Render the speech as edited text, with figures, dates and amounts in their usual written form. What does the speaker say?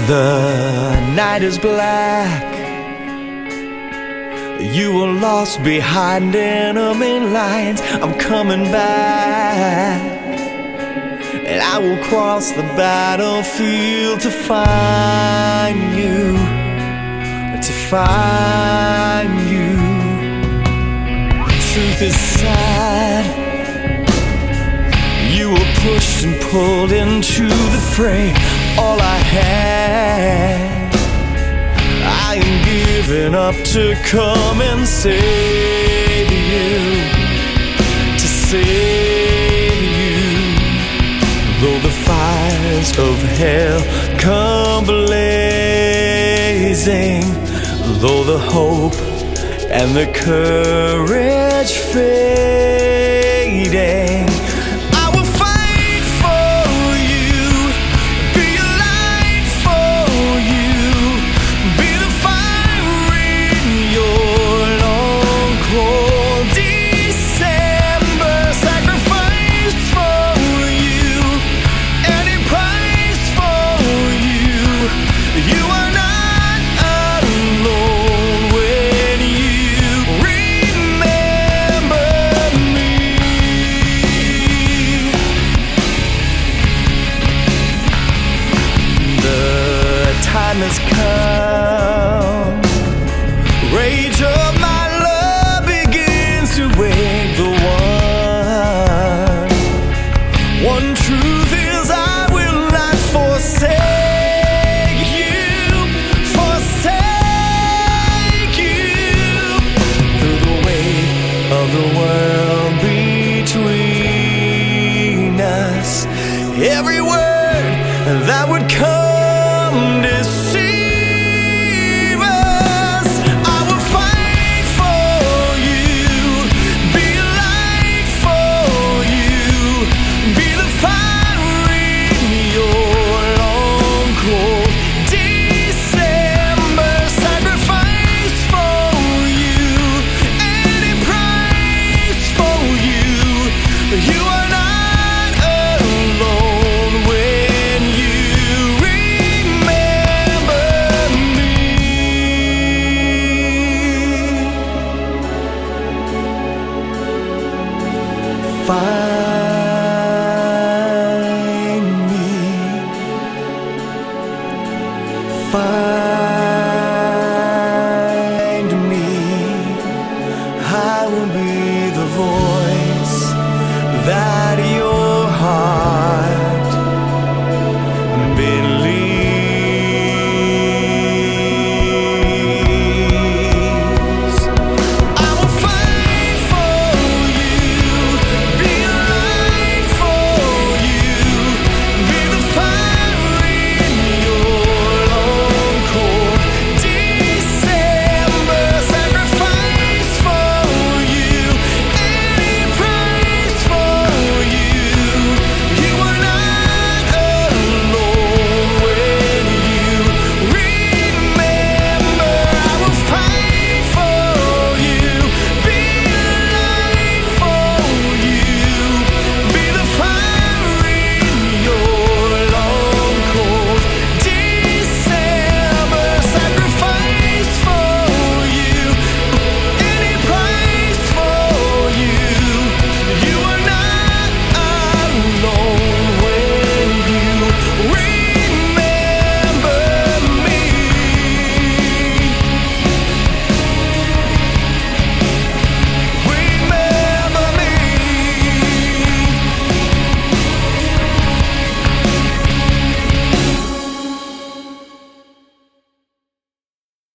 The night is black. You were lost behind enemy lines. I'm coming back, and I will cross the battlefield to find you, to find you. Truth is sad. You were pushed and pulled into the fray. All I had, I am giving up to come and save you, to save you. Though the fires of hell come blazing, though the hope and the courage fading, has come. Rage of my love begins to wake the one. One truth is I will not forsake you, forsake you. Through the weight of the world between us, every word that would come deceive us, I will fight for you, be a light for you, be the fire in your long cold December, sacrifice for you, any price for you. You are not alone when you find me, find me. I will be